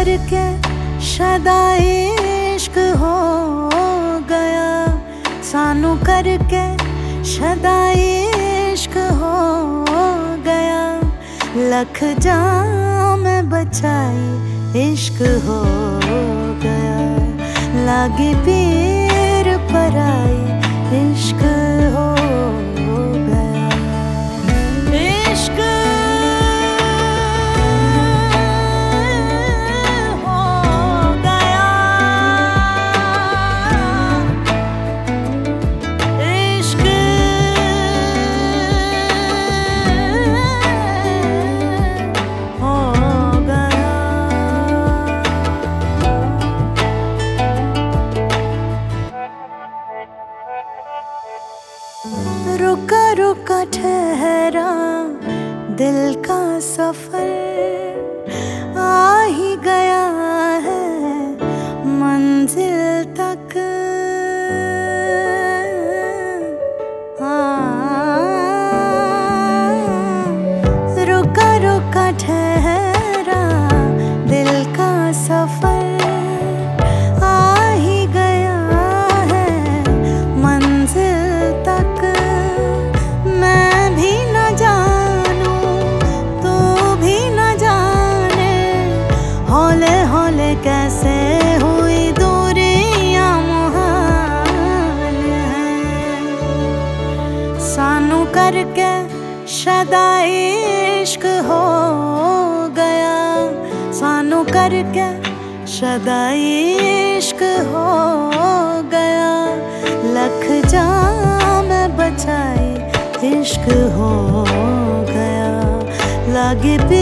करके शदा इश्क हो गया, सानू करके शदा इश्क हो गया। लख जाम बचाई इश्क हो गया, लागे पीर पराई इश्क हो गया। इश्क हो गया, इश्क हो गया। रुका रुका ठहरा दिल का सफर, आ ही गया है मंजिल तक। रुका रुका ठहरा दिल का सफर, आ ही गया है मंजिल तक। मैं भी न जानूं तू भी न जाने, हौले हौले कैसे हुई दूरियां मुहाल हैं। सानू करके शदा इश्क हो गया, सानू करके शदा इश्क हो गया। लख जाम बचाई इश्क हो गया, लागे